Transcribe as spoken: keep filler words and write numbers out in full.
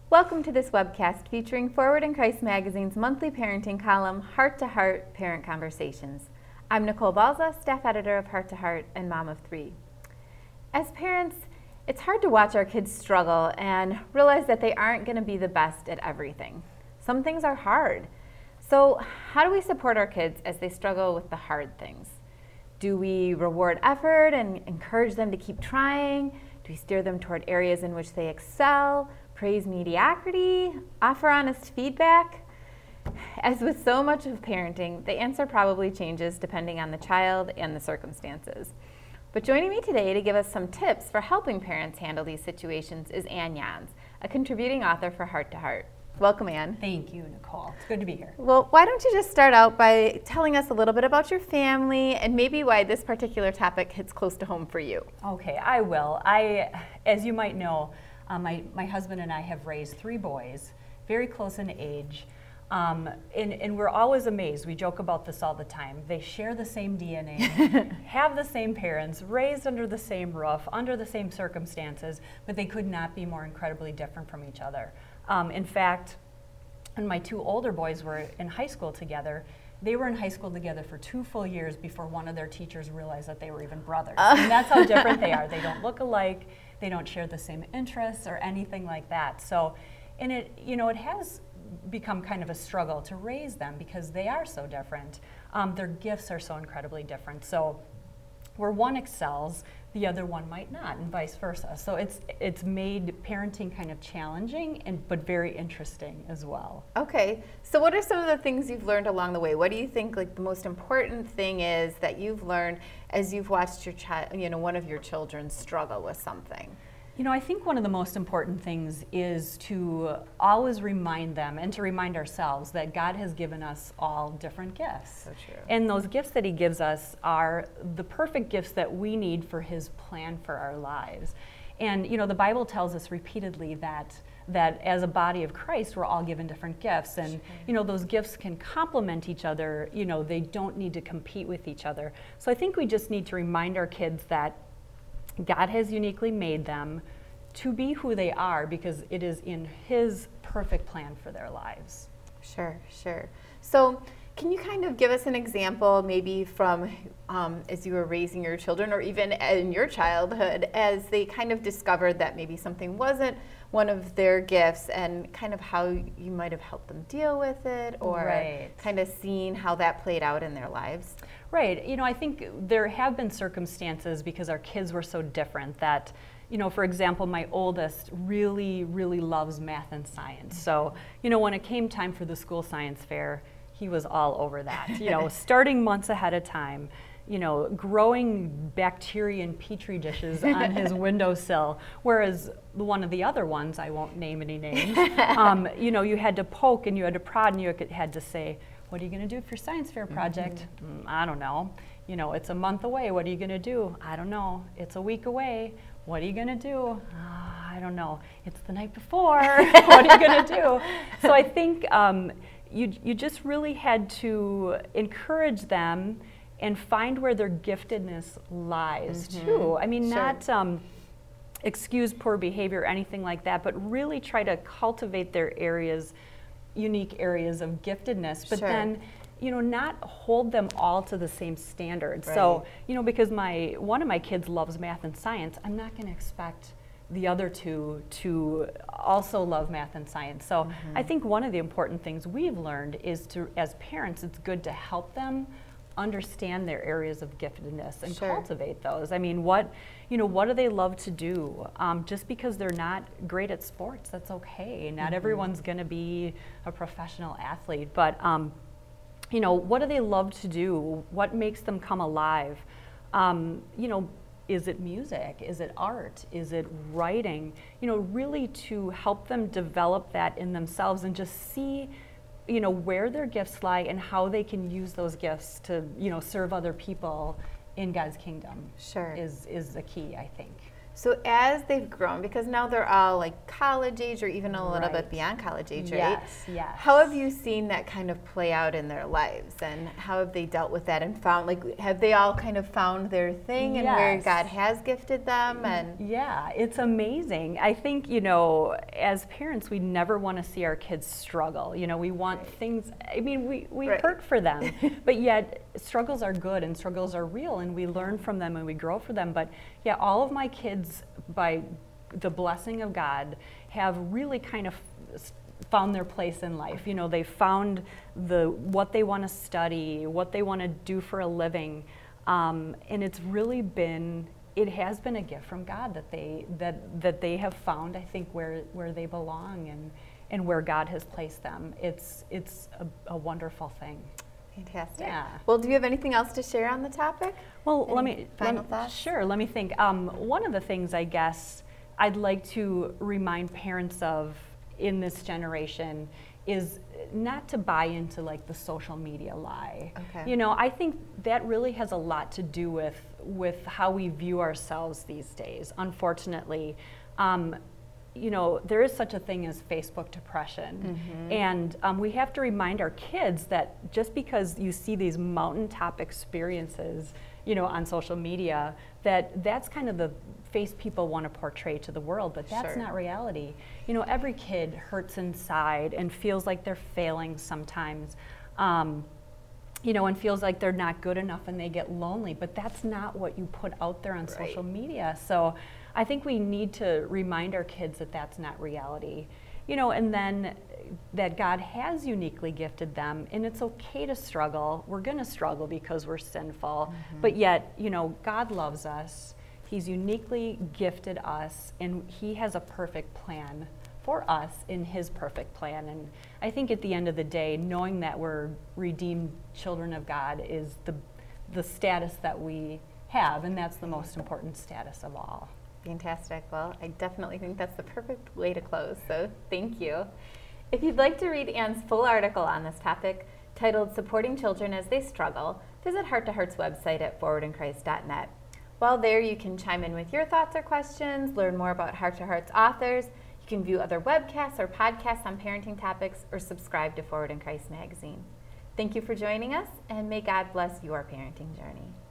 Welcome to this webcast featuring Forward in Christ Magazine's monthly parenting column, Heart to Heart Parent Conversations. I'm Nicole Balza, staff editor of Heart to Heart and mom of three. As parents, it's hard to watch our kids struggle and realize that they aren't going to be the best at everything. Some things are hard. So how do we support our kids as they struggle with the hard things? Do we reward effort and encourage them to keep trying? Do we steer them toward areas in which they excel? Praise mediocrity? Offer honest feedback? As with so much of parenting, the answer probably changes depending on the child and the circumstances. But joining me today to give us some tips for helping parents handle these situations is Ann Jans, a contributing author for Heart to Heart. Welcome, Ann. Thank you, Nicole. It's good to be here. Well, why don't you just start out by telling us a little bit about your family and maybe why this particular topic hits close to home for you. Okay, I will. I, as you might know, um, my, my husband and I have raised three boys, very close in age, um, and, and we're always amazed. We joke about this all the time. They share the same D N A, have the same parents, raised under the same roof, under the same circumstances, but they could not be more incredibly different from each other. Um, in fact, when my two older boys were in high school together, they were in high school together for two full years before one of their teachers realized that they were even brothers. Uh. And that's how different they are. They don't look alike, they don't share the same interests or anything like that. So, and it, you know, it has become kind of a struggle to raise them because they are so different. Um, their gifts are so incredibly different. So where one excels, the other one might not, and vice versa. So it's it's made parenting kind of challenging, and but very interesting as well. Okay, so what are some of the things you've learned along the way? What do you think like the most important thing is that you've learned as you've watched your child, you know, one of your children struggle with something? You know, I think one of the most important things is to always remind them and to remind ourselves that God has given us all different gifts. So true. And those gifts that He gives us are the perfect gifts that we need for His plan for our lives. And, you know, the Bible tells us repeatedly that that as a body of Christ, we're all given different gifts. And, sure. you know, those gifts can complement each other. You know, they don't need to compete with each other. So I think we just need to remind our kids that God has uniquely made them to be who they are because it is in His perfect plan for their lives. Sure, sure. So can you kind of give us an example maybe from um, as you were raising your children or even in your childhood as they kind of discovered that maybe something wasn't one of their gifts and kind of how you might have helped them deal with it or right. kind of seeing how that played out in their lives? Right. You know, I think there have been circumstances because our kids were so different that, you know, for example, my oldest really, really loves math and science. So, you know, when it came time for the school science fair, he was all over that, you know, starting months ahead of time, you know, growing bacteria in petri dishes on his windowsill, whereas one of the other ones, I won't name any names, um, you know, you had to poke and you had to prod and you had to say, what are you going to do for your science fair project? Mm-hmm. mm, I don't know. You know, it's a month away. What are you going to do? I don't know. It's a week away. What are you going to do? Oh, I don't know. It's the night before. What are you going to do? So I think um, you, you just really had to encourage them and find where their giftedness lies, mm-hmm. too. I mean, sure. not um, excuse poor behavior or anything like that, but really try to cultivate their areas, unique areas of giftedness, but sure. then, you know, not hold them all to the same standard. Right. So, you know, because my one of my kids loves math and science, I'm not going to expect the other two to also love math and science. So mm-hmm. I think one of the important things we've learned is to, as parents, it's good to help them understand their areas of giftedness and sure. cultivate those. I mean, what, you know, what do they love to do? Um, just because they're not great at sports, that's okay. Not mm-hmm. everyone's going to be a professional athlete, but um, you know, what do they love to do? What makes them come alive? Um, you know, is it music? Is it art? Is it writing? You know, really to help them develop that in themselves and just see, you know, where their gifts lie and how they can use those gifts to, you know, serve other people in God's kingdom. Sure. Is is the key, I think. So as they've grown, because now they're all like college age or even a little Right. bit beyond college age, right? Yes, yes. How have you seen that kind of play out in their lives, and how have they dealt with that and found, like, have they all kind of found their thing and where Yes. God has gifted them? And Yeah, it's amazing. I think, you know, as parents, we never want to see our kids struggle. You know, we want Right. things, I mean, we, we Right. hurt for them, but yet struggles are good and struggles are real and we learn from them and we grow from them. But yeah, all of my kids, by the blessing of God, have really kind of found their place in life. You know, they found the what they want to study, what they want to do for a living, um, and it's really been, it has been a gift from God that they that that they have found, I think, where where they belong and and where God has placed them. It's it's a, a wonderful thing. fantastic. Yeah. Well, do you have anything else to share on the topic? Well, let Any me, final let me- thoughts? Sure, let me think. Um, one of the things I guess I'd like to remind parents of in this generation is not to buy into like the social media lie. Okay. You know, I think that really has a lot to do with with how we view ourselves these days. Unfortunately, um, you know, there is such a thing as Facebook depression. Mhm. And um, we have to remind our kids that just because you see these mountaintop experiences, you know, on social media, that that's kind of the face people want to portray to the world, but that's Sure. not reality. You know, every kid hurts inside and feels like they're failing sometimes. Um, you know, and feels like they're not good enough and they get lonely, but that's not what you put out there on Right. social media. So I think we need to remind our kids that that's not reality. You know, and then that God has uniquely gifted them, and it's okay to struggle. We're going to struggle because we're sinful, Mm-hmm. but yet, you know, God loves us. He's uniquely gifted us, and He has a perfect plan for us in His perfect plan. And I think at the end of the day, knowing that we're redeemed children of God is the the status that we have, and that's the most important status of all. Fantastic. Well, I definitely think that's the perfect way to close, so thank you. If you'd like to read Anne's full article on this topic, titled Supporting Children as They Struggle, visit Heart to Heart's website at forward in christ dot net. While there, you can chime in with your thoughts or questions, learn more about Heart to Heart's authors, you can view other webcasts or podcasts on parenting topics, or subscribe to Forward in Christ magazine. Thank you for joining us, and may God bless your parenting journey.